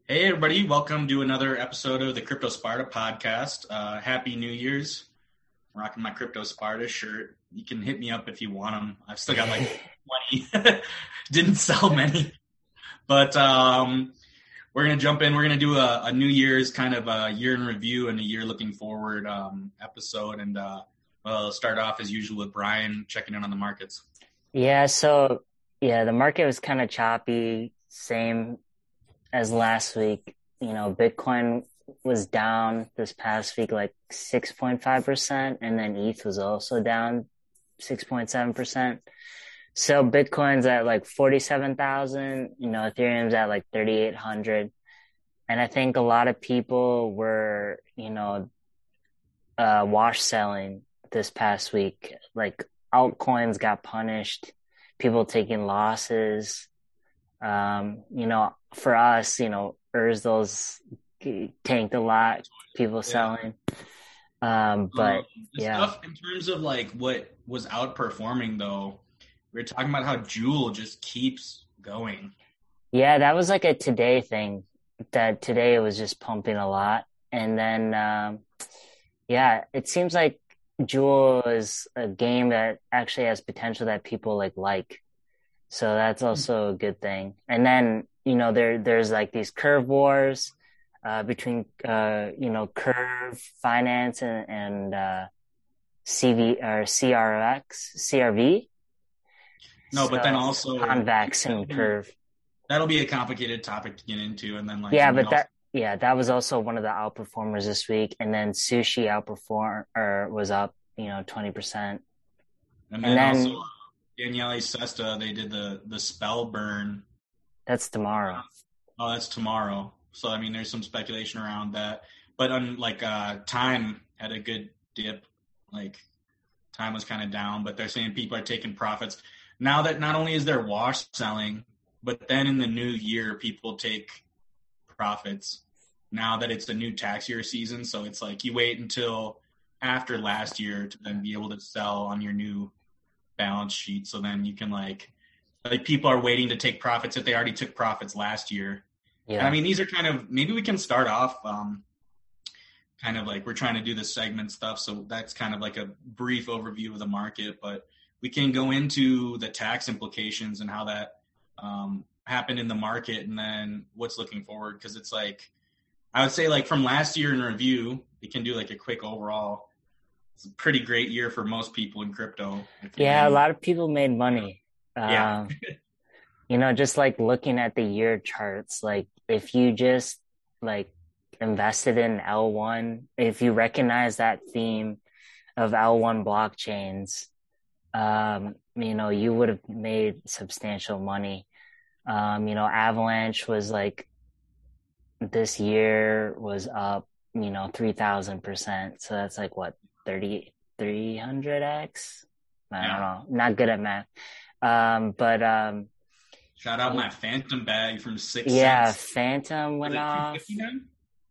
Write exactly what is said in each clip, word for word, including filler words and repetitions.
Hey everybody, welcome to another episode of the Crypto Sparta podcast. Uh, Happy New Year's. I'm rocking my Crypto Sparta shirt. You can hit me up if you want them. I've still got like twenty. Didn't sell many. But um, we're going to jump in. We're going to do a, a New Year's kind of a year in review and a year looking forward um, episode. And uh, well, I'll start off as usual with Brian checking in on the markets. Yeah, so yeah, the market was kind of choppy, same as last week. You know, Bitcoin was down this past week like six point five percent, and then E T H was also down six point seven percent. So Bitcoin's at like forty-seven thousand, you know, Ethereum's at like thirty-eight hundred. And I think a lot of people were, you know, uh, wash selling this past week. Like altcoins got punished, people taking losses. Um, you know, for us, you know, Urzels tanked a lot, people selling. Um, but Um, the yeah, stuff in terms of like what was outperforming though, we were talking about how Jewel just keeps going. yeah, that was like a today thing that today it was just pumping a lot. And then, um, yeah, it seems like Jewel is a game that actually has potential that people like like. So that's also a good thing. And then, you know, there there's like these curve wars uh between uh you know, Curve Finance and and uh C V or C R X, C R V. No, but then So also Convex and Curve. that'll be a complicated topic to get into, and then like Yeah, you might but also that yeah, that was also one of the outperformers this week. And then Sushi outperform or was up, you know, twenty percent. and And then also then Daniele Sesta, they did the the spell burn. that's tomorrow. Oh, that's tomorrow. So I mean, there's some speculation around that. But on like uh, time had a good dip. Like time was kind of down, but they're saying people are taking profits now that not only is there wash selling, but then in the new year people take profits. Now that it's a new tax year season, so it's like you wait until after last year to then be able to sell on your new balance sheet. So then you can like like people are waiting to take profits if they already took profits last year. And I Yeah. mean, these are kind of maybe we can start off um, kind of like we're trying to do the segment stuff, so that's kind of like a brief overview of the market, but we can go into the tax implications and how that um, happened in the market, and then what's looking forward because it's like I would say like from last year in review, we can do like a quick overall. It's a pretty great year for most people in crypto. If you Yeah, a made, lot of people made money. yeah, Um, you know, just like looking at the year charts, like if you just like invested in L one, if you recognize that theme of L one blockchains, um, you know, you would have made substantial money. Um, you know, Avalanche was like this year was up, you know, three thousand percent. So that's like what, thirty, three hundred x? I don't yeah. know. Not good at math. Um, but um, Shout out my Phantom bag from six yeah, cents. Phantom Was went it two off. fifty then?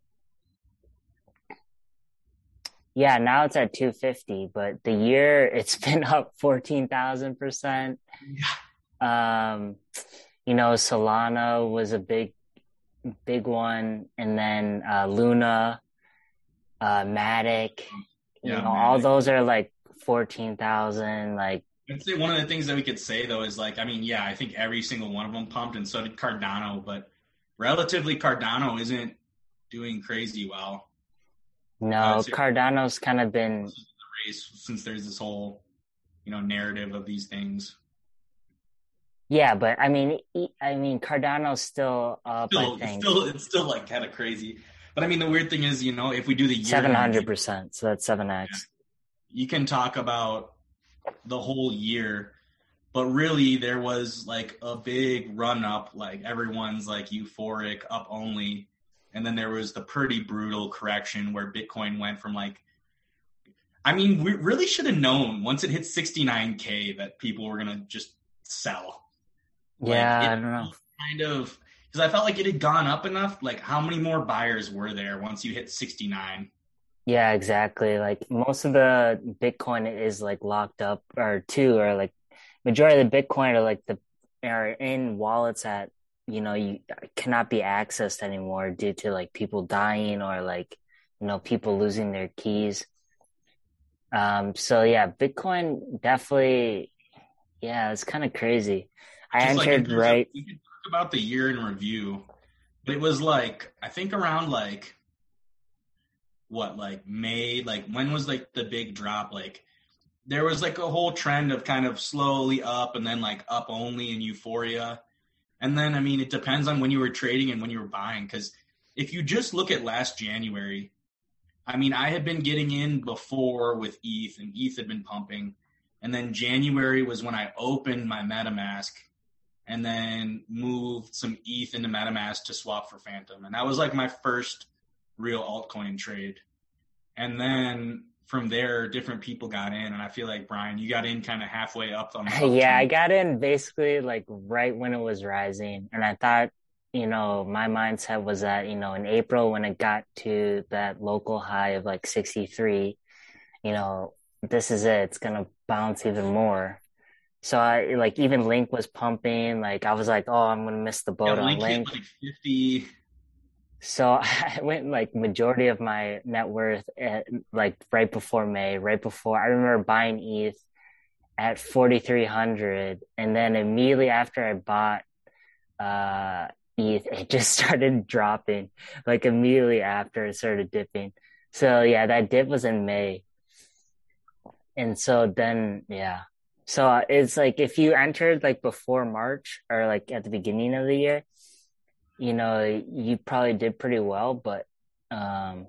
Yeah, now it's at two fifty, but the year it's been up fourteen thousand percent. Yeah. Um, you know, Solana was a big, big one. And then uh, Luna, uh, Matic, you Yeah, know, all man. those are like fourteen thousand. Like, I'd say one of the things that we could say though is like, I mean, yeah, I think every single one of them pumped, and so did Cardano, but relatively Cardano isn't doing crazy well. I would no, say Cardano's kind of been, the race since there's this whole, you know, narrative of these things. yeah, but I mean, e- I mean, Cardano's still up, I Still, it's think, still, it's still like kind of crazy. But I mean, the weird thing is, you know, if we do the year in review, seven hundred percent. So that's seven x. you can talk about the whole year, but really there was like a big run up, like everyone's like euphoric up only, and then there was the pretty brutal correction where Bitcoin went from like, I mean, we really should have known once it hit sixty-nine k that people were gonna just sell. Like Yeah, it I don't know. kind of because I felt like it had gone up enough. Like how many more buyers were there once you hit sixty-nine? Yeah, exactly. Like most of the Bitcoin is like locked up or two or like majority of the Bitcoin are like the are in wallets at you know, you cannot be accessed anymore due to like people dying or like, you know, people losing their keys. Um, so yeah, Bitcoin definitely, yeah, it's kind of crazy. I Just like in entered terms of, right. we could talk about the year in review. But it was like, I think around like, what, like May, like when was like the big drop? Like there was like a whole trend of kind of slowly up and then like up only in euphoria. And then, I mean, it depends on when you were trading and when you were buying. Because if you just look at last January, I mean, I had been getting in before with E T H, and E T H had been pumping. And then January was when I opened my MetaMask and then moved some E T H into MetaMask to swap for Phantom. And that was like my first real altcoin trade. And then from there, different people got in. And I feel like, Brian, you got in kind of halfway up on the Yeah, I upturn. got in basically like right when it was rising. And I thought, you know, my mindset was that, you know, in April when it got to that local high of like sixty-three, you know, this is it. It's gonna bounce even more. So I like even Link was pumping. Like I was like, oh, I'm gonna miss the Yeah, boat on Link hit Link. like fifty. So I went like majority of my net worth at, like right before May, right before I remember buying E T H at forty-three hundred, and then immediately after I bought uh E T H, it just started dropping. Like immediately after it started dipping. So yeah, that dip was in May. And so then yeah. So uh, it's like if you entered like before March or like at the beginning of the year, you know, you probably did pretty well, but um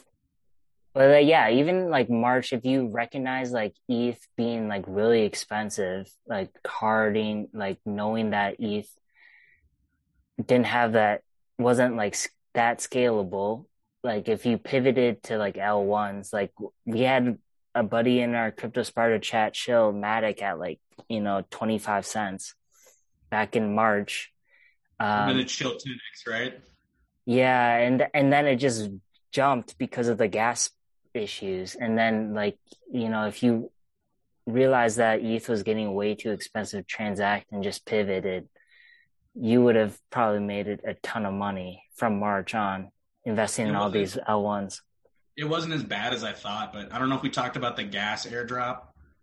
but uh, yeah, even like March, if you recognize like E T H being like really expensive, like carding, like knowing that E T H didn't have that, wasn't like that scalable. Like if you pivoted to like L ones, like we had a buddy in our Crypto Sparta chat show Matic at like, you know, twenty-five cents back in March. And then Um, it chilled ten x, right? yeah, and and then it just jumped because of the gas issues. And then like, you know, if you realize that E T H was getting way too expensive to transact and just pivoted, you would have probably made it a ton of money from March on investing It in all wasn't these L ones. it wasn't as bad as I thought, but I don't know if we talked about the gas airdrop,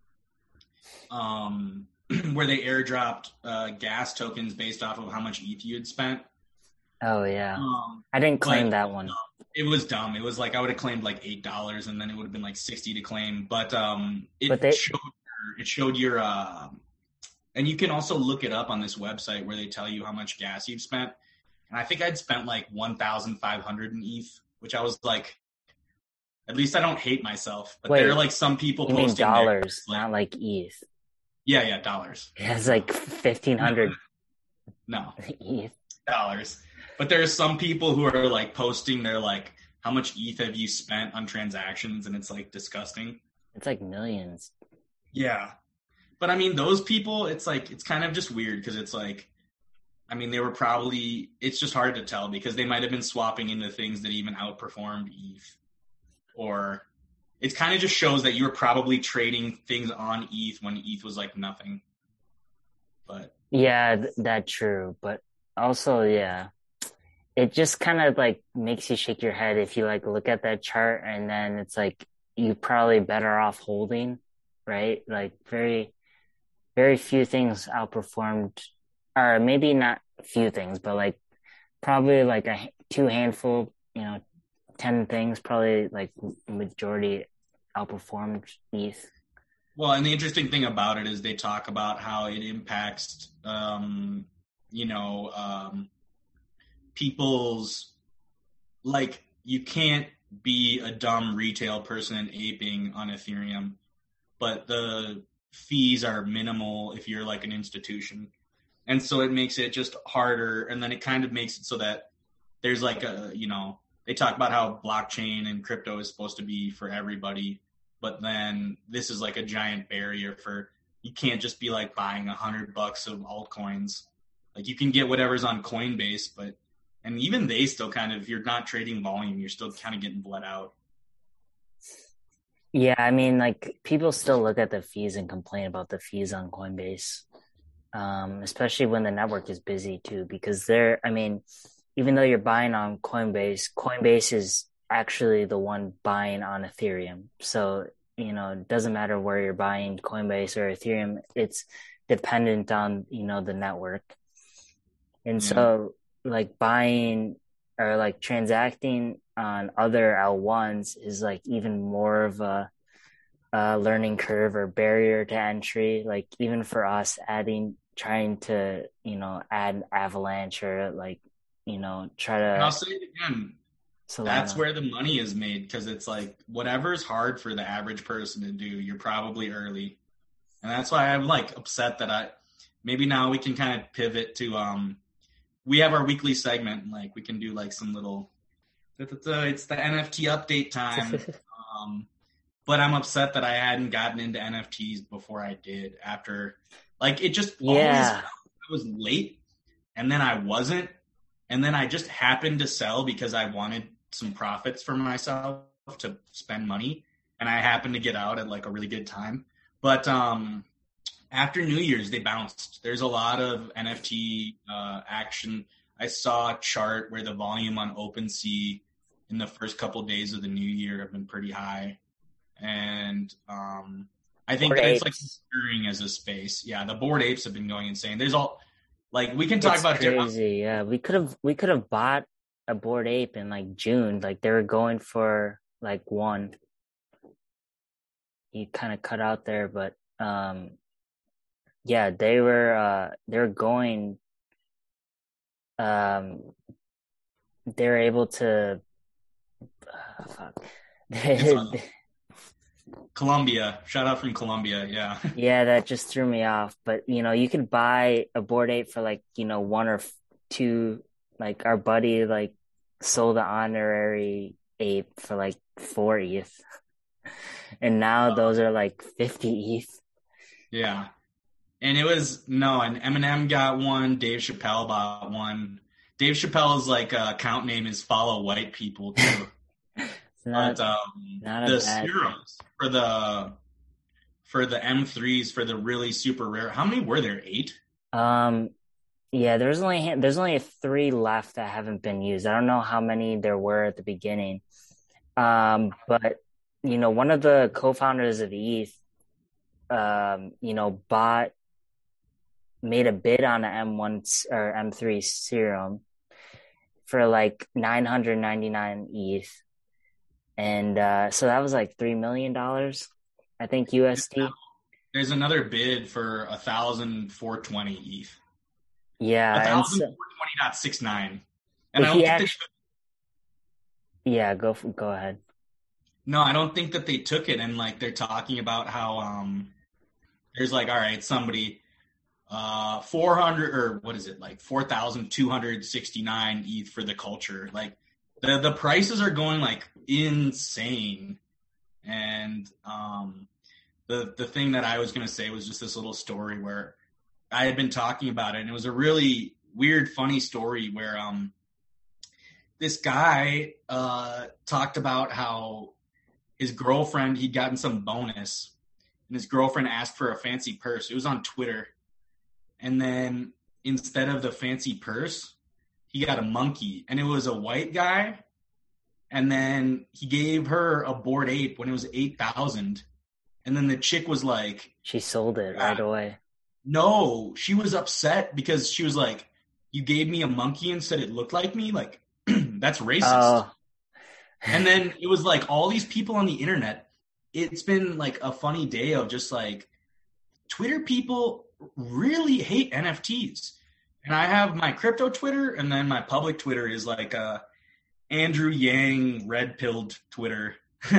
um, where they airdropped uh, gas tokens based off of how much E T H you had spent. Oh yeah. Um, I didn't but claim that one. it was dumb. It was like I would have claimed like eight dollars, and then it would have been like sixty to claim. But um, But it they showed it showed your uh, and you can also look it up on this website where they tell you how much gas you've spent. And I think I'd spent like one thousand five hundred in E T H, which I was like, at least I don't hate myself. But there are wait, like some people you mean posting there, dollars, like, not like E T H. yeah, yeah, dollars. It's No, like fifteen no, hundred no, E T H. dollars. But there are some people who are like posting their like, how much E T H have you spent on transactions, and it's like disgusting. It's like millions. Yeah, but I mean, those people, it's like it's kind of just weird because it's like, I mean, they were probably. It's just hard to tell because they might have been swapping into things that even outperformed E T H, or it kind of just shows that you were probably trading things on E T H when E T H was like nothing. But Yeah, th- that's true. But also, yeah, it just kind of like makes you shake your head if you like look at that chart and then it's like you probably better off holding, right? Like very, very few things outperformed, or maybe not few things, but like probably like a h- two handful, you know, ten things, probably like majority outperformed E T H. well, and the interesting thing about it is they talk about how it impacts, um, you know, um, people's like you can't be a dumb retail person and aping on Ethereum, but the fees are minimal if you're like an institution. And so it makes it just harder. And then it kind of makes it so that there's like a, you know, they talk about how blockchain and crypto is supposed to be for everybody, but then this is like a giant barrier for, you can't just be like buying a hundred bucks of altcoins. Like you can get whatever's on Coinbase, but, and even they still kind of, if you're not trading volume, you're still kind of getting bled out. Yeah, I mean, like people still look at the fees and complain about the fees on Coinbase. um, especially when the network is busy too, because they're, I mean, even though you're buying on Coinbase, Coinbase is actually the one buying on Ethereum. So, you know, it doesn't matter where you're buying Coinbase or Ethereum, it's dependent on, you know, the network. And Yeah. so like buying or like transacting on other L ones is like even more of a, a learning curve or barrier to entry. Like even for us adding, trying to, you know, add Avalanche or like, you know, try And I'll to say it again. That's Solana. where the money is made because it's like whatever's hard for the average person to do, you're probably early. And that's why I'm like upset that I maybe now we can kind of pivot to um we have our weekly segment and like we can do like some little it's the N F T update time. Um but I'm upset that I hadn't gotten into N F Ts before I did after like it just always Yeah. I was late and then I wasn't and then I just happened to sell because I wanted some profits for myself to spend money and I happened to get out at like a really good time. But um after New Year's, they bounced. There's a lot of N F T uh, action. I saw a chart where the volume on OpenSea in the first couple of days of the new year have been pretty high, and um, I think Bored that it's like apes. maturing as a space. Yeah, the Bored Apes have been going insane. There's all like we can talk It's about different. crazy. Yeah. We could have we could have bought a Bored Ape in like June. Like they were going for like one. You kind of cut out there, but um yeah, they were uh they were going um they were able to uh, fuck. It's uh, Colombia. Shout out from Colombia. Yeah. Yeah, that just threw me off. But you know, you could buy a Bored Ape for like, you know, one or two. Like our buddy like sold the honorary ape for like four E T H. And now those are like fifty E T H. Yeah. And it was no, and Eminem got one. Dave Chappelle bought one. Dave Chappelle's like uh, account name is Follow White People too. It's not But um, not a the bad serums for the for the M threes for the really super rare. How many were there? Eight. um yeah, there's only there's only three left that haven't been used. I don't know how many there were at the beginning. Um, but you know, one of the co-founders of E T H, um, you know, bought made a bid on an M one or M three serum for like nine hundred ninety-nine E T H. And uh, so that was like three million dollars, I think, U S D. There's another bid for a thousand four twenty E T H. Yeah. A And thousand so four twenty dot six nine. And I he don't think actually, yeah, go, go ahead. they, no, I don't think that they took it. And like they're talking about how um, there's like, all right, somebody uh four hundred or what is it like four thousand two hundred sixty-nine E T H for the culture. Like the the prices are going like insane. And um the the thing that I was going to say was just this little story where I had been talking about it and it was a really weird funny story where um this guy uh talked about how his girlfriend he'd gotten some bonus and his girlfriend asked for a fancy purse. It was on Twitter. And then instead of the fancy purse, he got a monkey. And it was a white guy. And then he gave her a Bored Ape when it was eight thousand. And then the chick was like, She sold it right away. no, she was upset because she was like, you gave me a monkey and said it looked like me? Like, that's racist. Oh, And then it was like all these people on the internet. It's been like a funny day of just like Twitter people really hate N F Ts. And I have my crypto Twitter and then my public Twitter is like uh Andrew Yang red pilled Twitter.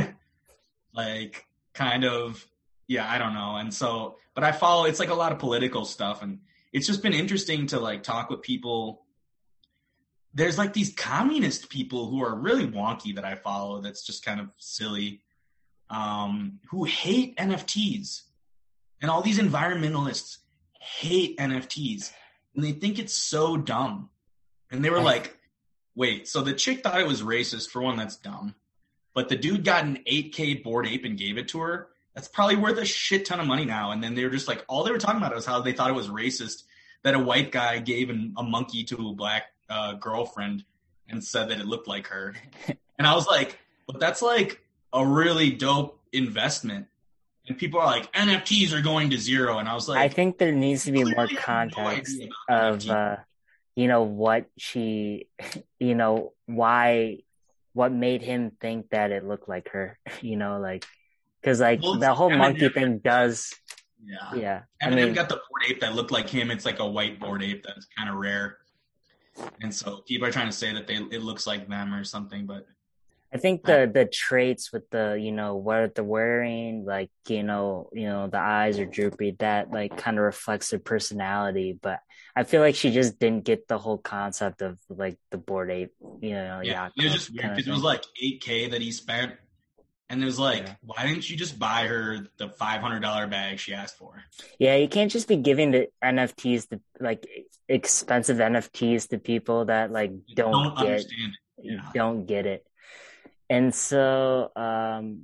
Like kind of yeah, I don't know. And so but I follow it's like a lot of political stuff and it's just been interesting to like talk with people. There's like these communist people who are really wonky that I follow that's just kind of silly. Um who hate N F Ts. And all these environmentalists hate N F Ts and they think it's so dumb. And they were like, wait, so the chick thought it was racist. For one, that's dumb. But the dude got an eight K Bored Ape and gave it to her. That's probably worth a shit ton of money now. And then they were just like, all they were talking about was how they thought it was racist that a white guy gave an, a monkey to a black uh, girlfriend and said that it looked like her. And I was like, but that's like a really dope investment. And people are like, N F Ts are going to zero. And I was like, I think there needs to be more context no of, uh, you know, what she, you know, why, what made him think that it looked like her, you know, like, because like well, the whole Eminem, monkey thing does. Yeah. Yeah. Eminem I mean, got the Bored Ape that looked like him. It's like a white Bored Ape that's kind of rare. And so people are trying to say that they it looks like them or something, but I think the the traits with the, you know, what they're wearing, like, you know, you know, the eyes are droopy, that like kind of reflects their personality. But I feel like she just didn't get the whole concept of like the Bored Ape, you know. Yeah, it was just weird because it was like eight K that he spent. And it was like, yeah. Why didn't you just buy her the five hundred dollars bag she asked for? Yeah, you can't just be giving the N F Ts to like expensive N F Ts to people that like don't, don't get understand it. Yeah. don't get it. And so, um,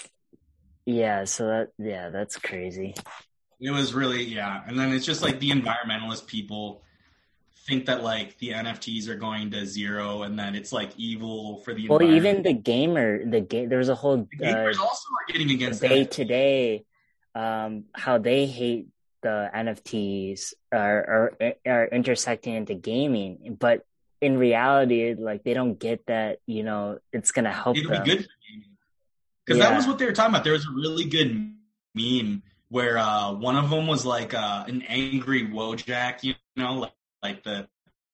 yeah, so that yeah, that's crazy. It was really yeah, and then it's just like the environmentalist people think that like the N F Ts are going to zero and that it's like evil for the well even the gamer the game there was a whole the gamers uh, also are getting against debate today um how they hate the N F Ts are, are are intersecting into gaming, but in reality like they don't get that, you know, it's gonna help it'll them. Be good for gaming because yeah. That was what they were talking about. There was a really good meme where uh one of them was like uh an angry Wojak, you know, like like the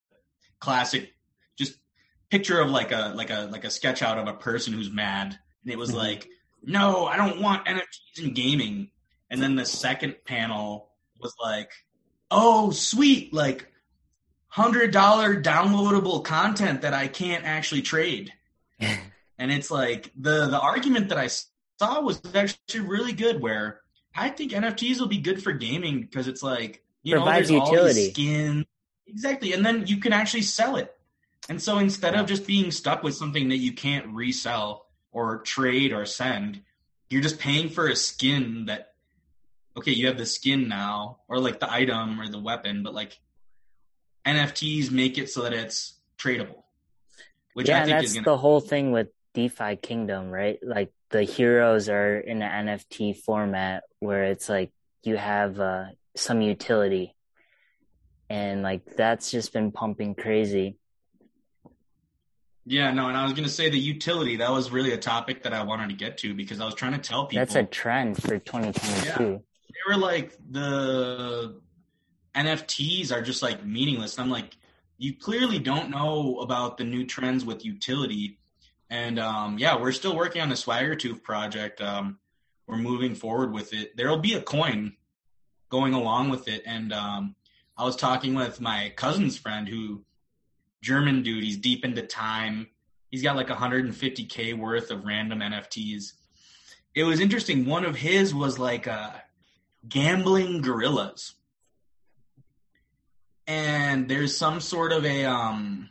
classic just picture of like a like a like a sketch out of a person who's mad, and it was like, no, I don't want N F Ts in gaming. And then the second panel was like, oh sweet, like hundred dollar downloadable content that I can't actually trade. And it's like the the argument that I saw was actually really good, where I think N F Ts will be good for gaming because it's like, you provides know, there's utility. All these skins. Exactly. And then you can actually sell it. And so instead of just being stuck with something that you can't resell or trade or send, you're just paying for a skin that, okay, you have the skin now, or like the item or the weapon, but like N F Ts make it so that it's tradable. Which yeah, I think and that's is gonna- the whole thing with DeFi Kingdom, right? Like the heroes are in an N F T format where it's like you have uh, some utility. And like that's just been pumping crazy. Yeah, no, and I was going to say the utility. That was really a topic that I wanted to get to because I was trying to tell people. That's a trend for twenty twenty-two. Yeah. They were like, the N F Ts are just like meaningless. And I'm like, you clearly don't know about the new trends with utility. And um, yeah, we're still working on the Swagger Tooth project. Um, we're moving forward with it. There'll be a coin going along with it. And um, I was talking with my cousin's friend who, German dude, he's deep into time. He's got like one hundred fifty K worth of random N F Ts. It was interesting. One of his was like uh, gambling gorillas. And there's some sort of a, um,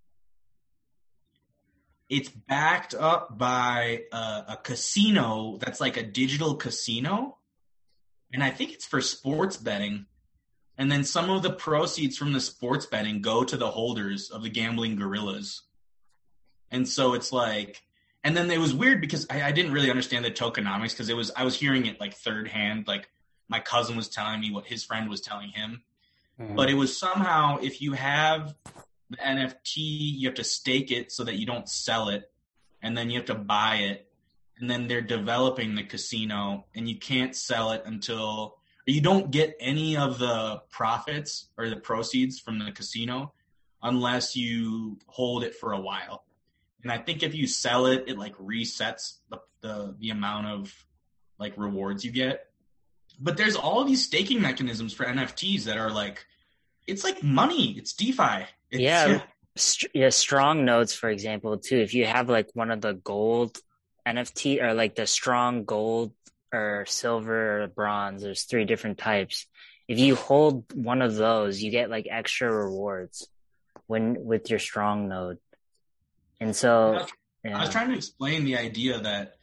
it's backed up by a, a casino that's like a digital casino. And I think it's for sports betting. And then some of the proceeds from the sports betting go to the holders of the gambling gorillas. And so it's like, and then it was weird because I, I didn't really understand the tokenomics because it was, I was hearing it like third hand, like my cousin was telling me what his friend was telling him. Mm-hmm. But it was somehow, if you have the N F T, you have to stake it so that you don't sell it. And then you have to buy it. And then they're developing the casino and you can't sell it until... You don't get any of the profits or the proceeds from the casino unless you hold it for a while. And I think if you sell it, it like resets the the, the amount of like rewards you get. But there's all these staking mechanisms for N F Ts that are like, it's like money. It's DeFi. It's, yeah, yeah. St- yeah, strong nodes, for example, too. If you have like one of the gold N F T or like the strong gold or silver or bronze, there's three different types. If you hold one of those, you get like extra rewards when with your strong node. And so I was, yeah. I was trying to explain the idea that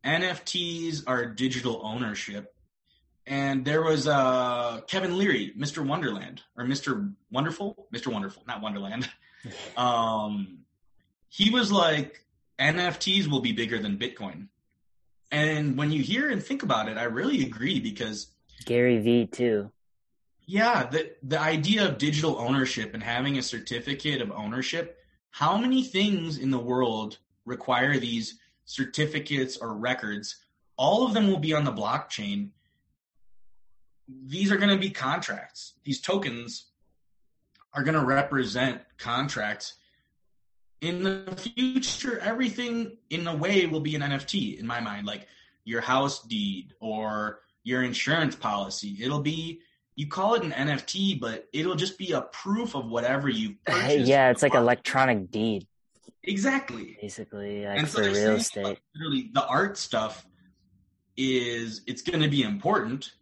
N F Ts are digital ownership. And there was uh, Kevin Leary, Mister Wonderland, or Mister Wonderful, Mister Wonderful, not Wonderland. um, he was like, N F Ts will be bigger than Bitcoin. And when you hear and think about it, I really agree because Gary Vee too. Yeah, the the idea of digital ownership and having a certificate of ownership, how many things in the world require these certificates or records? All of them will be on the blockchain. These are going to be contracts. These tokens are going to represent contracts. In the future, everything in a way will be an N F T in my mind, like your house deed or your insurance policy. It'll be, you call it an N F T, but it'll just be a proof of whatever you purchased. Yeah, it's like electronic deed. Exactly. Basically, like and so for real saying, estate. like, literally, the art stuff is, it's going to be important,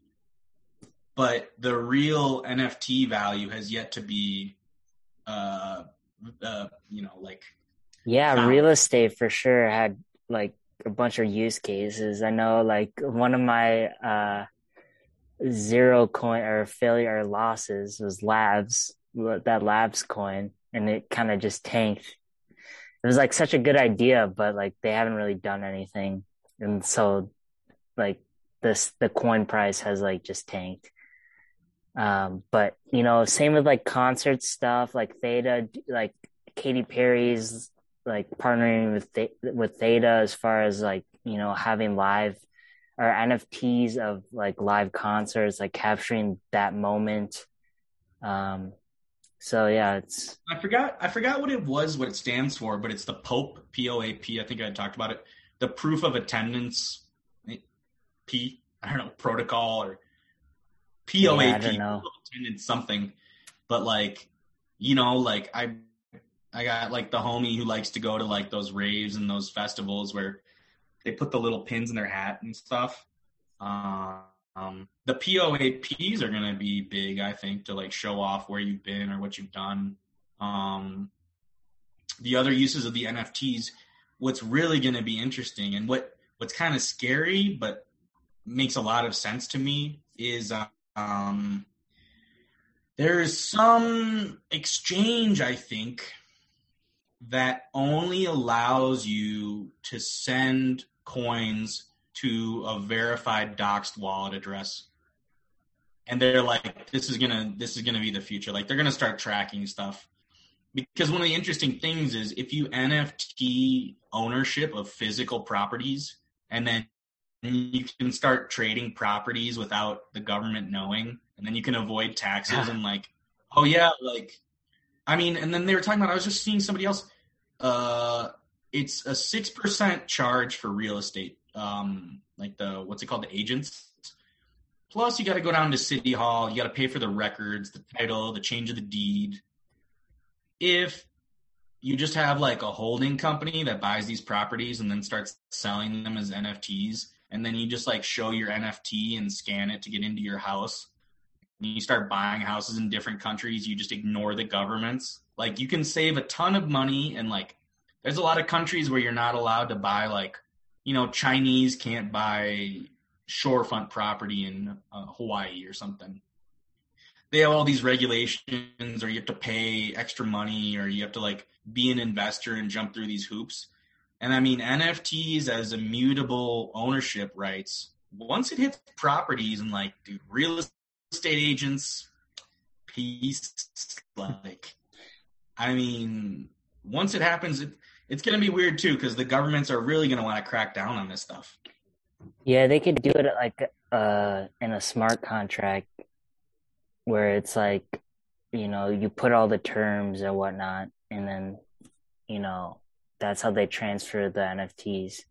but the real N F T value has yet to be, uh, uh you know, like. Yeah, found. Real estate for sure had like a bunch of use cases. I know like one of my uh zero coin or failure or losses was Labs, that Labs coin, and it kind of just tanked. It was like such a good idea, but like they haven't really done anything. And so like this, the coin price has like just tanked. Um, but you know, same with like concert stuff, like Theta, like Katy Perry's like partnering with Th- with Theta as far as like, you know, having live or N F Ts of like live concerts, like capturing that moment. Um, so yeah, it's. I forgot. I forgot what it was, what it stands for, but it's the POAP, P O A P. I think I talked about it. The proof of attendance, P. I don't know, protocol or P O A P. Yeah, I don't know. Attendance something, but like, you know, like I, I got like the homie who likes to go to like those raves and those festivals where they put the little pins in their hat and stuff. Uh, um, the P O A Ps are going to be big, I think, to like show off where you've been or what you've done. Um, the other uses of the N F Ts, what's really going to be interesting and what, what's kind of scary, but makes a lot of sense to me is, uh, um, there's some exchange, I think, that only allows you to send coins to a verified doxed wallet address. And they're like, this is gonna this is gonna be the future. Like they're gonna start tracking stuff. Because one of the interesting things is if you N F T ownership of physical properties and then you can start trading properties without the government knowing, and then you can avoid taxes and like, oh yeah, like I mean, and then they were talking about, I was just seeing somebody else, uh, it's a six percent charge for real estate, um, like the, what's it called, the agents. Plus you got to go down to City Hall, you got to pay for the records, the title, the change of the deed. If you just have like a holding company that buys these properties and then starts selling them as N F Ts, and then you just like show your N F T and scan it to get into your house, you start buying houses in different countries, you just ignore the governments. Like you can save a ton of money, and like there's a lot of countries where you're not allowed to buy, like, you know, Chinese can't buy shorefront property in uh, Hawaii or something. They have all these regulations, or you have to pay extra money, or you have to like be an investor and jump through these hoops. And I mean, N F Ts as immutable ownership rights, once it hits properties and like, dude, real estate estate agents, peace, like, I mean, once it happens, it, it's going to be weird too, because the governments are really going to want to crack down on this stuff. Yeah, they could do it like uh, in a smart contract where it's like, you know, you put all the terms and whatnot, and then, you know, that's how they transfer the N F Ts.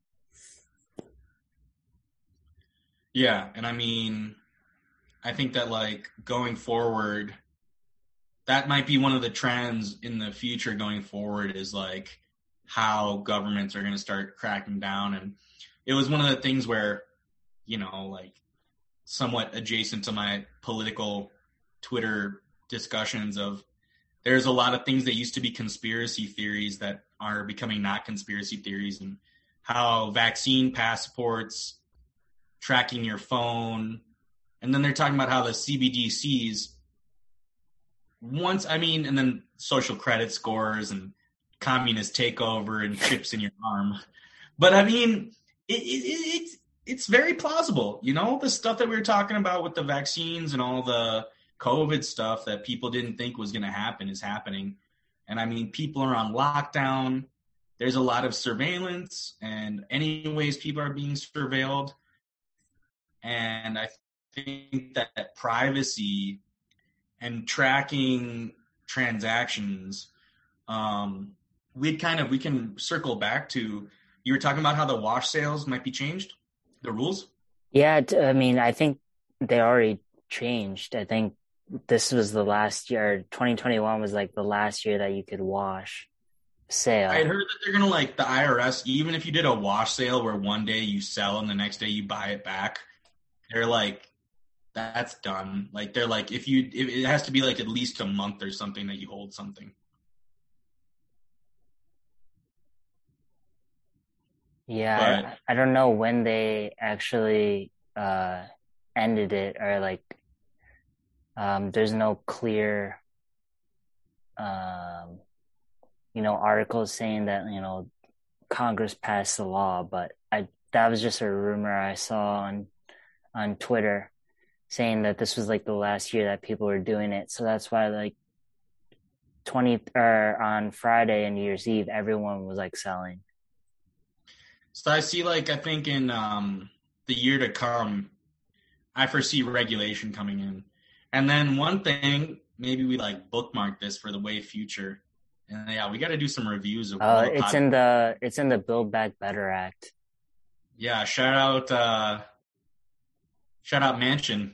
Yeah, and I mean, I think that like going forward, that might be one of the trends in the future going forward, is like how governments are going to start cracking down. And it was one of the things where, you know, like somewhat adjacent to my political Twitter discussions of, there's a lot of things that used to be conspiracy theories that are becoming not conspiracy theories, and how vaccine passports, tracking your phone, and then they're talking about how the C B D Cs once, I mean, and then social credit scores and communist takeover and chips in your arm. But I mean, it, it, it, it's it's very plausible. You know, the stuff that we were talking about with the vaccines and all the COVID stuff that people didn't think was going to happen is happening. And I mean, people are on lockdown. There's a lot of surveillance, and anyways, people are being surveilled. And I think that privacy and tracking transactions, um, we'd kind of, we can circle back to, you were talking about how the wash sales might be changed, the rules? Yeah, I mean, I think they already changed. I think this was the last year, twenty twenty-one was like the last year that you could wash sale. I had heard that they're going to, like, the I R S, even if you did a wash sale where one day you sell and the next day you buy it back, they're like, that's done. Like, they're like, if you, if it has to be like at least a month or something that you hold something. Yeah, But I, I don't know when they actually uh ended it, or like um there's no clear um you know articles saying that, you know, Congress passed the law, but I that was just a rumor I saw on on Twitter saying that this was like the last year that people were doing it. So that's why like twenty or on Friday and New Year's Eve everyone was like selling. so I see, like, I think in um, the year to come, I foresee regulation coming in. And then one thing, maybe we like bookmark this for the way future. And yeah, we got to do some reviews of all Uh the it's pod- in the it's in the Build Back Better Act. Yeah, shout out, uh, shout out Mansion.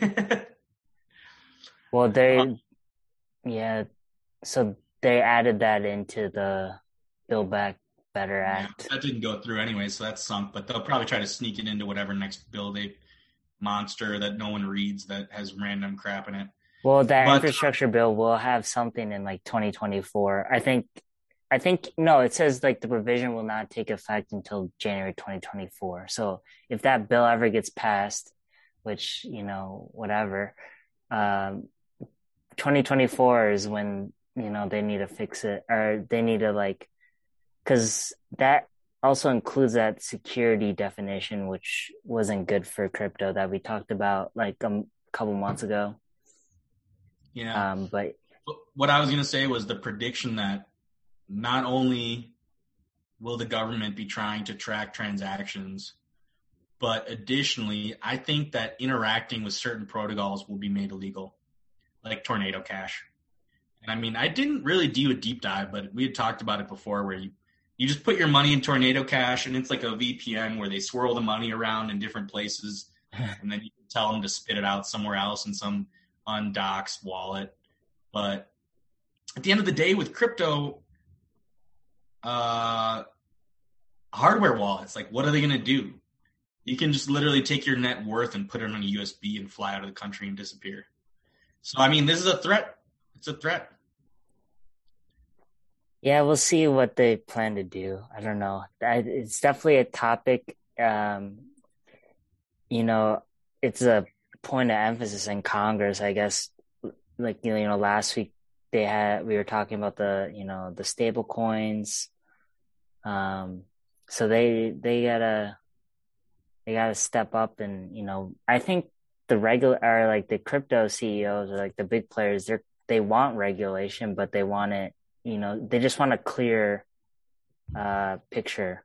Well, Uh, they yeah, so they added that into the Build Back Better yeah, Act. that didn't go through anyway, so that's sunk. But they'll probably try to sneak it into whatever next bill they monster that no one reads that has random crap in it. Well, that But infrastructure bill will have something in like twenty twenty-four. I think I think no, it says like the provision will not take effect until January twenty twenty-four. So if that bill ever gets passed, which, you know, whatever, um, twenty twenty-four is when, you know, they need to fix it, or they need to like, because that also includes that security definition, which wasn't good for crypto that we talked about like a couple months ago. yeah, Um, but what I was going to say was the prediction that not only will the government be trying to track transactions, but additionally, I think that interacting with certain protocols will be made illegal, like Tornado Cash. And I mean, I didn't really do a deep dive, but we had talked about it before where you, you just put your money in Tornado Cash, and it's like a V P N where they swirl the money around in different places, and then you can tell them to spit it out somewhere else in some undocs wallet. But at the end of the day, with crypto, uh, hardware wallets, like, what are they going to do? You can just literally take your net worth and put it on a U S B and fly out of the country and disappear. So, I mean, this is a threat. It's a threat. yeah, we'll see what they plan to do. I don't know. I, it's definitely a topic. Um, you know, it's a point of emphasis in Congress, I guess. Like, you know, last week they had, we were talking about the, you know, the stable coins. Um, so they, they gotta, they gotta step up, and, you know, I think the regular, or like the crypto C E Os or like the big players, they're, they want regulation, but they want it, you know, they just want a clear, uh, picture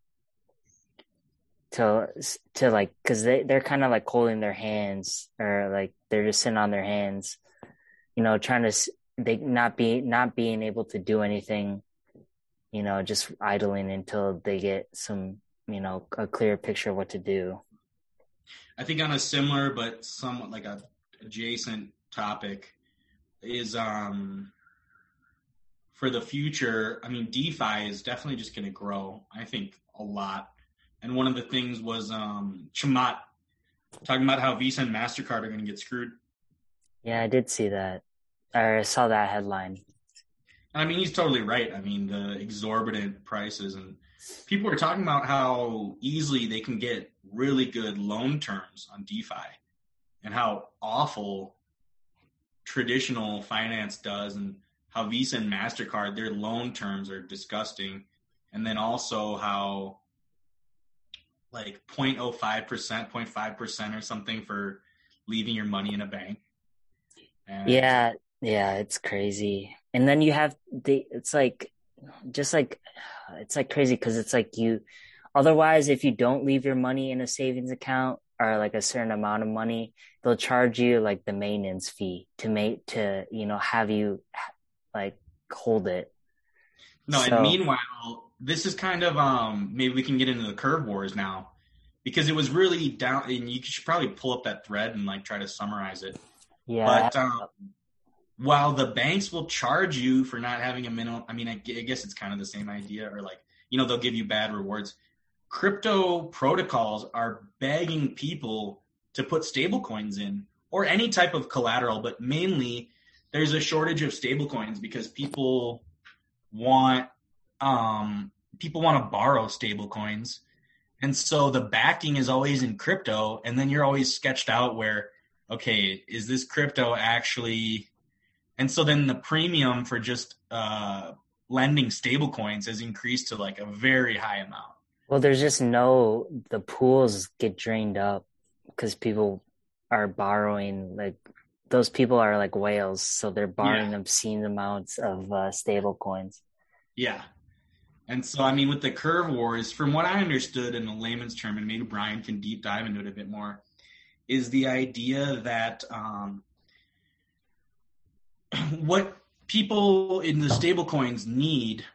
to, to like, cause they, they're kind of like holding their hands, or like they're just sitting on their hands, you know, trying to, they not be, not being able to do anything, you know, just idling until they get some, you know, a clear picture of what to do. I think on a similar but somewhat like a adjacent topic is um for the future. I mean, DeFi is definitely just going to grow, I think, a lot. And one of the things was um Chamath talking about how Visa and MasterCard are going to get screwed. Yeah, I did see that. Or I saw that headline. I mean, he's totally right. I mean, the exorbitant prices and people are talking about how easily they can get really good loan terms on DeFi and how awful traditional finance does and how Visa and MasterCard, their loan terms are disgusting. And then also how like zero point zero five percent, zero point five percent or something for leaving your money in a bank. And Yeah, yeah, it's crazy. And then you have the, it's like, just like, it's like crazy because it's like you, otherwise, if you don't leave your money in a savings account or like a certain amount of money, they'll charge you like the maintenance fee to make, to, you know, have you like hold it. no, and So, meanwhile, this is kind of um maybe we can get into the curve wars now because it was really down and you should probably pull up that thread and like try to summarize it. yeah, But um, while the banks will charge you for not having a minimum, I mean, I guess it's kind of the same idea, or like, you know, they'll give you bad rewards. Crypto protocols are begging people to put stable coins in or any type of collateral, but mainly there's a shortage of stable coins because people want um people want to borrow stable coins. And so the backing is always in crypto, and then you're always sketched out where, okay, is this crypto actually, and so then the premium for just uh, lending stable coins has increased to like a very high amount. well, there's just no, the pools get drained up because people are borrowing, like, those people are like whales, so they're Yeah, borrowing obscene amounts of uh, stable coins. yeah. And so, I mean, with the curve wars, from what I understood in a layman's term, and maybe Brian can deep dive into it a bit more, is the idea that um, what people in the stable coins need.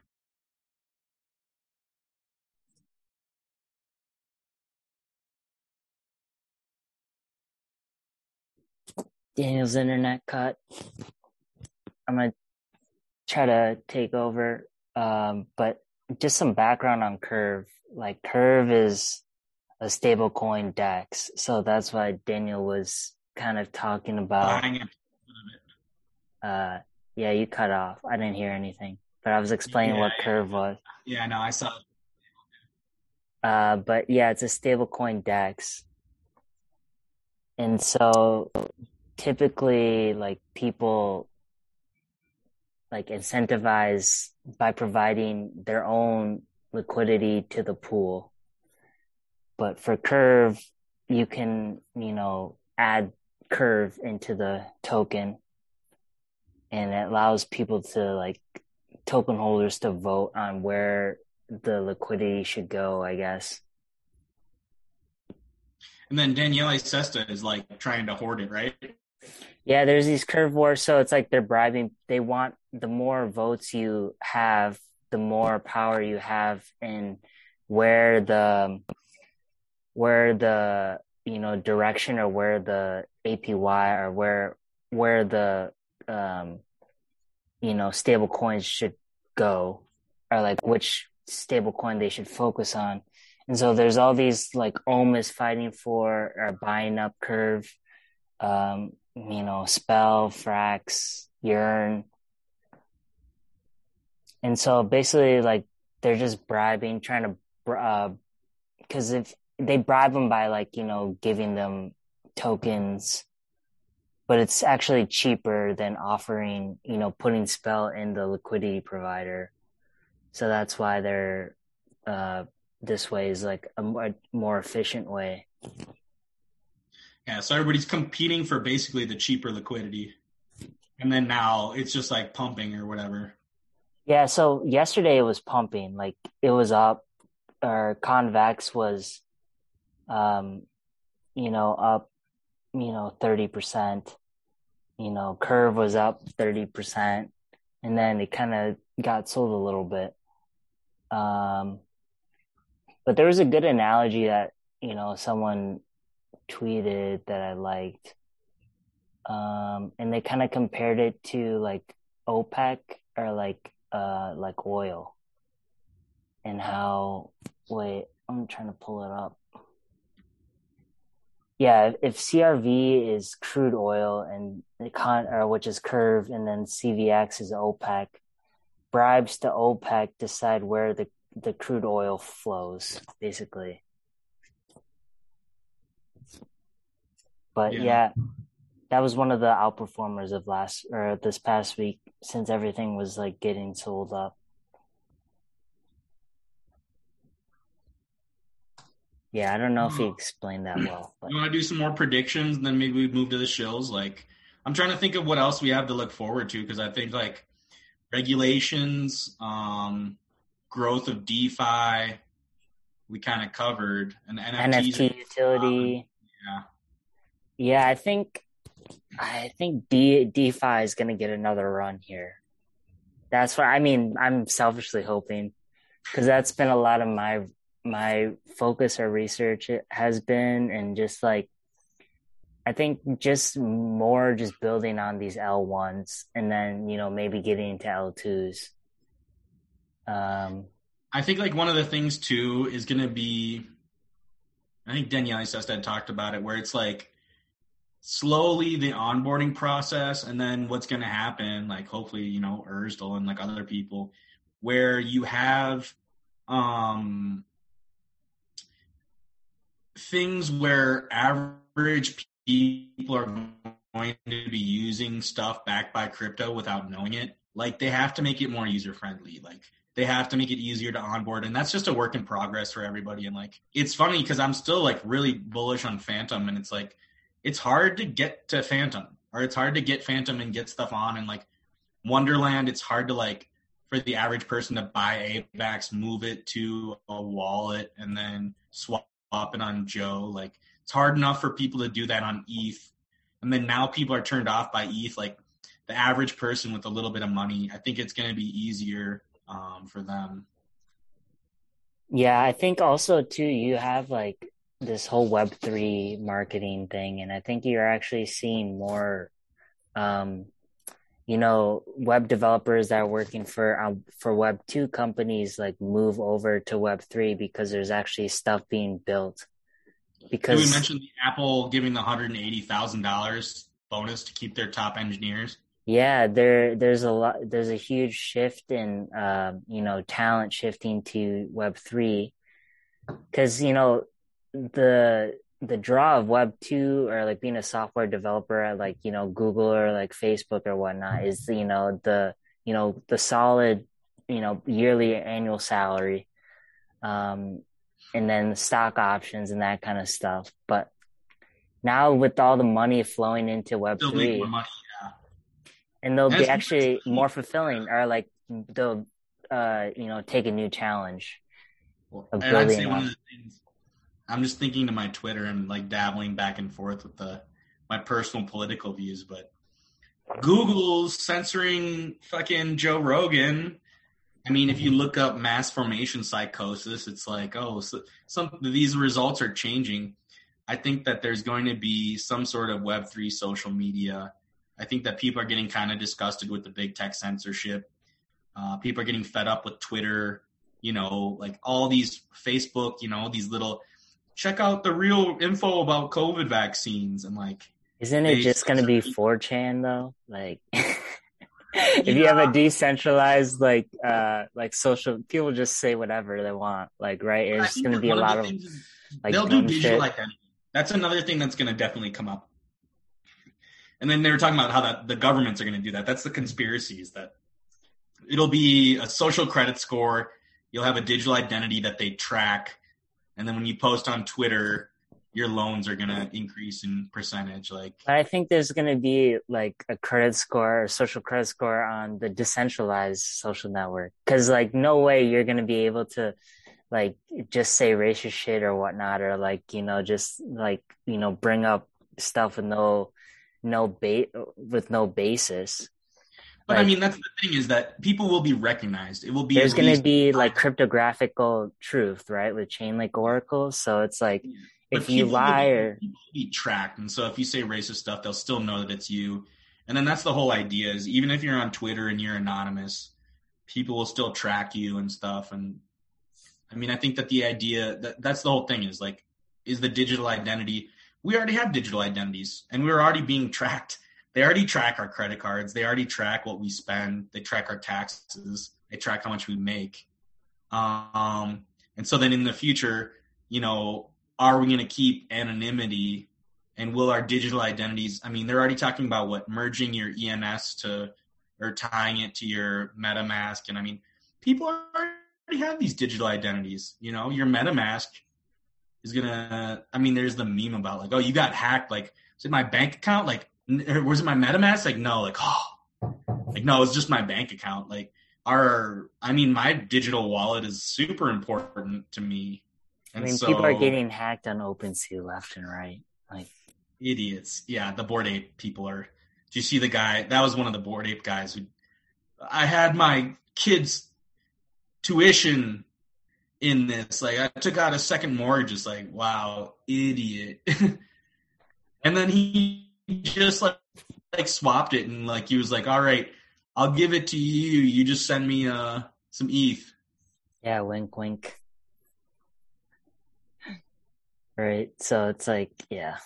Daniel's internet cut. I'm gonna try to take over. Um, but just some background on Curve. Like Curve is a stable coin DEX, so that's why Daniel was kind of talking about. Buying it. Uh, yeah, you cut off. I didn't hear anything, but I was explaining Yeah, what Curve was. yeah, no, I saw. Uh, but yeah, it's a stable coin DEX, and so typically, like people like incentivize by providing their own liquidity to the pool. But for Curve, you can, you know, add Curve into the token, and it allows people to, like, token holders to vote on where the liquidity should go, I guess. And then Daniele Sesta is like trying to hoard it, right? Yeah, there's these curve wars, so it's like they're bribing. They want, the more votes you have, the more power you have in where the where the you know direction, or where the A P Y, or where where the um you know stable coins should go, or like which stable coin they should focus on. And so there's all these like almost fighting for or buying up curve, um, you know, Spell, Frax, Yearn. And so basically, like, they're just bribing, trying to, uh, because if they bribe them by, like, you know, giving them tokens, but it's actually cheaper than offering, you know, putting Spell in the liquidity provider. So that's why they're, uh, this way is like a more, more efficient way. Yeah, so everybody's competing for basically the cheaper liquidity. And then now it's just like pumping or whatever. Yeah, so yesterday it was pumping, like it was up, or Convex was, um, you know, up, you know, thirty percent, you know, Curve was up thirty percent, and then it kind of got sold a little bit. Um, but there was a good analogy that, you know, someone tweeted that I liked. Um, and they kind of compared it to like OPEC, or like, uh, like oil, and how, wait, I'm trying to pull it up. Yeah, if C R V is crude oil, and the con, or which is Curve, and then C V X is OPEC, bribes to OPEC decide where the, the crude oil flows, basically. But Yeah. yeah, that was one of the outperformers of last or this past week since everything was like getting sold up. Yeah, I don't know if he explained that well, but You want to do some more predictions, and then maybe we move to the shills? Like, I'm trying to think of what else we have to look forward to because I think like regulations, um, growth of DeFi, we kind of covered, and N F Ts. N F T utility. Yeah. Yeah, I think I think D DeFi is gonna get another run here. That's what I mean. I'm selfishly hoping because that's been a lot of my my focus or research has been, and just like I think just more just building on these L ones, and then you know maybe getting into L twos. Um, I think like one of the things too is going to be, I think Danielle Sestad talked about it, where it's like slowly the onboarding process, and then what's going to happen, like hopefully, you know, Ursdal and like other people, where you have um, things where average people are going to be using stuff backed by crypto without knowing it. Like they have to make it more user friendly. Like they have to make it easier to onboard, and that's just a work in progress for everybody. And like it's funny because I'm still like really bullish on Phantom, and it's like it's hard to get to Phantom, or it's hard to get Phantom and get stuff on. And like Wonderland, it's hard to like for the average person to buy A VAX, move it to a wallet, and then swap it on Joe. Like it's hard enough for people to do that on E T H, and then now people are turned off by E T H. Like the average person with a little bit of money, I think it's going to be easier um, for them. Yeah, I think also too you have like this whole Web three marketing thing, and I think you're actually seeing more, um, you know, web developers that are working for um, for Web two companies like move over to Web three because there's actually stuff being built. Because Did we mention the Apple giving the one hundred eighty thousand dollars bonus to keep their top engineers? Yeah, there there's a lot there's a huge shift in uh, you know, talent shifting to Web three because you know the the draw of Web two or like being a software developer at like, you know, Google or like Facebook or whatnot is, you know, the you know the solid, you know, yearly annual salary, um, and then stock options and that kind of stuff. But now with all the money flowing into Web Still make more three, money, yeah. and they'll And be it's, actually more fulfilling, or like they'll uh you know take a new challenge of and I'd say building one up. of the things I'm just thinking to my Twitter and like dabbling back and forth with the my personal political views, but Google's censoring fucking Joe Rogan. I mean, if you look up mass formation psychosis, it's like, oh, so some these results are changing. I think that there's going to be some sort of Web three social media. I think that people are getting kind of disgusted with the big tech censorship. Uh, people are getting fed up with Twitter, you know, like all these Facebook, you know, these little check out the real info about COVID vaccines, and like Isn't it they just going to censor be people. four chan though? Like, if you have a Yeah, decentralized, like, uh, like social, people just say whatever they want. Like, right? I It's just think going to that be a one of lot the of things is like they'll do dumb digital shit. identity. That's another thing that's going to definitely come up. And then they were talking about how that the governments are going to do that. That's the conspiracies, that it'll be a social credit score. You'll have a digital identity that they track, and then when you post on Twitter, your loans are going to increase in percentage. Like, But I think there's going to be like a credit score or social credit score on the decentralized social network. Cause like no way you're going to be able to like just say racist shit or whatnot, or like, you know, just like, you know, bring up stuff with no, no bait with no basis. but I Like mean, that's the thing, is that people will be recognized. It will be there's at going to least, be like cryptographical truth, right? With Chainlink oracles. So it's like, but if you people will lie be, or people will be tracked. And so if you say racist stuff, they'll still know that it's you. And then that's the whole idea, is even if you're on Twitter and you're anonymous, people will still track you and stuff. And I mean, I think that the idea that that's the whole thing, is like, is the digital identity. We already have digital identities, and we're already being tracked. they already track our credit cards. They already track what we spend. They track our taxes. They track how much we make. Um, and so then in the future, you know, are we going to keep anonymity, and will our digital identities, I mean, they're already talking about what, merging your E M S to, or tying it to your MetaMask. And I mean, people already have these digital identities, you know, your MetaMask is going to, I mean, there's the meme about like, oh, you got hacked. Like, is it my bank account? Like, was it my MetaMask? Like, no, like, oh, like, no, it's just my bank account. Like, our, I mean, my digital wallet is super important to me. And I mean, so, people are getting hacked on OpenSea left and right. Like, idiots. Yeah, the Bored Ape people are. Do you see the guy? That was one of the Bored Ape guys who, I had my kids' tuition in this. Like, I took out a second mortgage. It's like, wow, idiot. And then he just like, like swapped it, and like he was like, all right, I'll give it to you. You just send me uh some E T H. Yeah, wink, wink. Right. So it's like, yeah.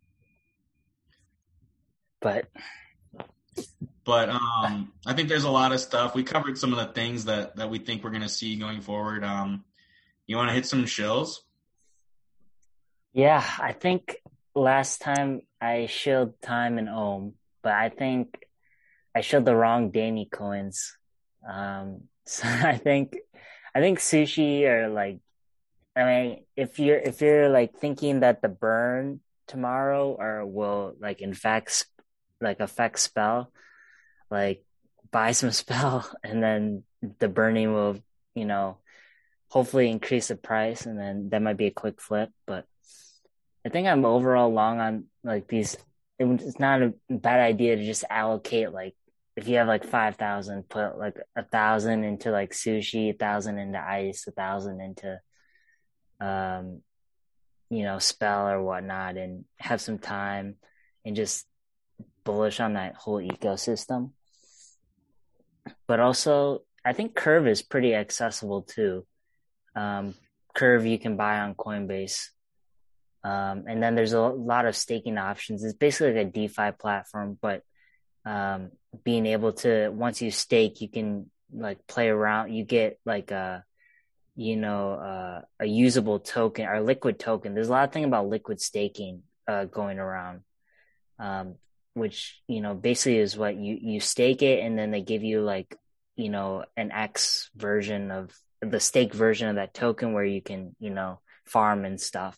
But But um, I think there's a lot of stuff. We covered some of the things that, that we think we're going to see going forward. Um, you want to hit some shills? Yeah, I think last time I shilled Time and Ohm, but I think I shilled the wrong Danny coins. Um, so I think I think sushi or like, I mean, if you're if you're like thinking that the burn tomorrow or will like in fact like affect spell, like buy some spell, and then the burning will, you know, hopefully increase the price, and then that might be a quick flip. But I think I'm overall long on like these. It, it's not a bad idea to just allocate, like if you have like five thousand, put like a thousand into like sushi, a thousand into ice, a thousand into um you know, spell or whatnot, and have some time and just bullish on that whole ecosystem. But also, I think Curve is pretty accessible too. Um, Curve you can buy on Coinbase. Um, and then there's a lot of staking options. It's basically like a DeFi platform, but um, being able to, once you stake, you can like play around. You get like a, you know, uh, a usable token or liquid token. There's a lot of thing about liquid staking uh, going around. Um, which, you know, basically is what you, you stake it, and then they give you like, you know, an X version of the stake version of that token where you can, you know, farm and stuff.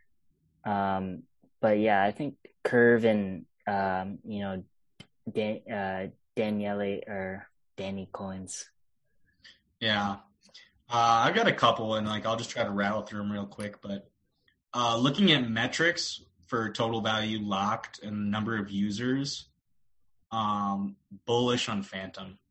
Um, but yeah, I think Curve and, um, you know, Dan, uh, Daniele or Danny coins. Yeah. Uh, I've got a couple, and like I'll just try to rattle through them real quick. But uh, looking at metrics for total value locked and number of users, um, bullish on Phantom.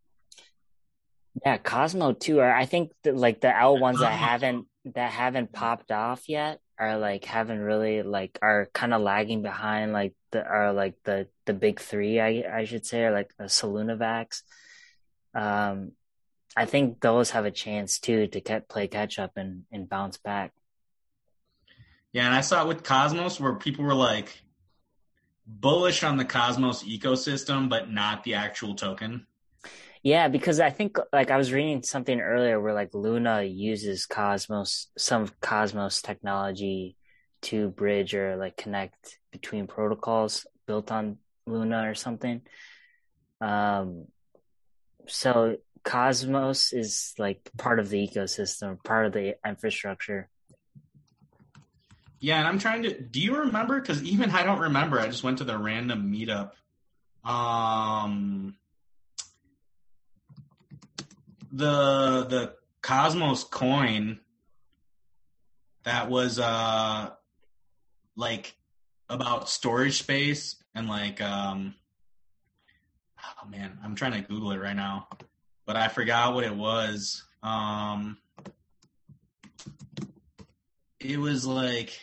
Yeah, Cosmo too. Or I think that like the L ones that haven't that haven't popped off yet are like haven't really like are kind of lagging behind like the are like the the big three I I should say, or like a Solunavax. Um, I think those have a chance too to get, play catch up and, and bounce back. Yeah, and I saw it with Cosmos where people were like bullish on the Cosmos ecosystem, but not the actual token. Yeah, because I think like I was reading something earlier where like Luna uses Cosmos, some Cosmos technology to bridge or like connect between protocols built on Luna or something. Um, so Cosmos is like part of the ecosystem, part of the infrastructure. Yeah, and I'm trying to. Do you remember? Because even I don't remember. I just went to the random meetup. Um, the the Cosmos coin that was uh like about storage space and like um oh man, I'm trying to Google it right now, but I forgot what it was. Um, it was like.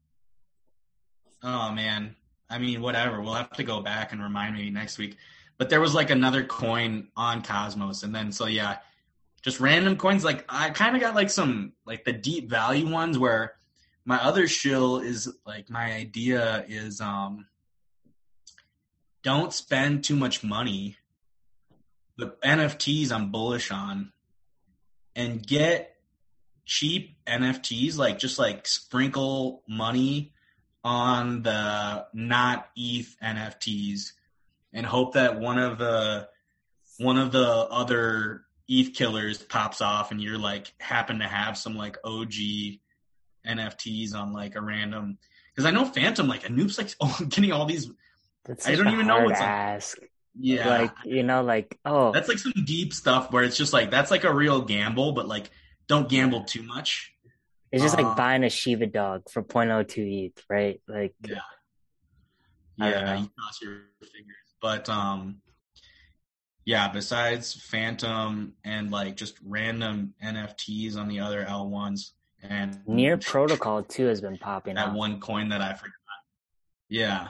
Oh, man. I mean, whatever. We'll have to go back and remind me next week. But there was, like, another coin on Cosmos. And then, so, yeah, just random coins. Like, I kind of got, like, some, like, the deep value ones where my other shill is, like, my idea is, um, don't spend too much money. The N F Ts I'm bullish on, and get cheap N F Ts, like just like sprinkle money on the not E T H N F Ts, and hope that one of the one of the other E T H killers pops off, and you're like happen to have some like O G N F Ts on like a random. Because I know Phantom, like Anoop's like getting all these. That's I don't even know what's ask. Like, yeah, like you know, like oh, that's like some deep stuff where it's just like that's like a real gamble, but like don't gamble too much. It's just uh, like buying a Shiva dog for zero point zero two E T H, right? Like yeah, yeah, you cross your fingers, but um, yeah. Besides Phantom and like just random N F Ts on the other L ones, and Near Protocol too has been popping that up. one coin that I forgot. Yeah.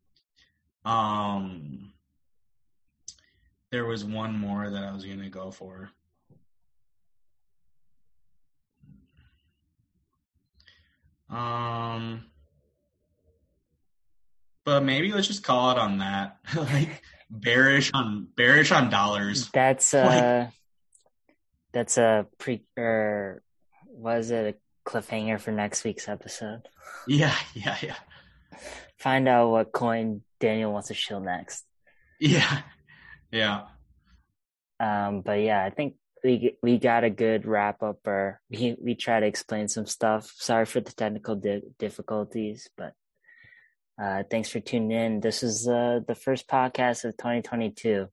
Um, there was one more that I was gonna go for. Um, but maybe let's just call it on that. Like bearish on bearish on dollars. That's uh, like, that's a pre or was it a cliffhanger for next week's episode? Yeah, yeah, yeah. Find out what coin Daniel wants to shill next. Yeah, yeah. Um, but yeah, I think we we got a good wrap up, or we we try to explain some stuff. Sorry for the technical di- difficulties, but uh, thanks for tuning in. This is uh, the first podcast of twenty twenty-two.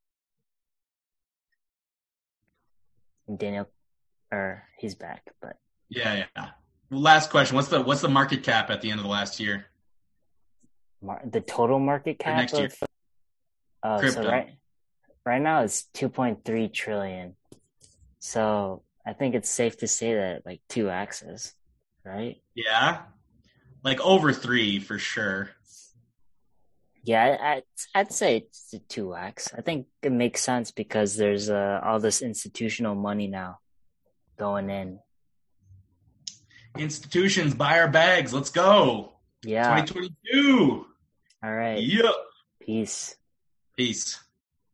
Daniel, or he's back, but yeah, yeah. Well, last question: What's the what's the market cap at the end of the last year? Mar- the total market cap next of year. Oh, Crypto. so right right now it's two point three trillion. So I think it's safe to say that like two X's, right? Yeah, like over three for sure. Yeah, I, I'd, I'd say it's a two X. I think it makes sense because there's uh, all this institutional money now going in. Institutions, buy our bags. Let's go. Yeah. twenty twenty-two. All right. Yep. Peace. Peace.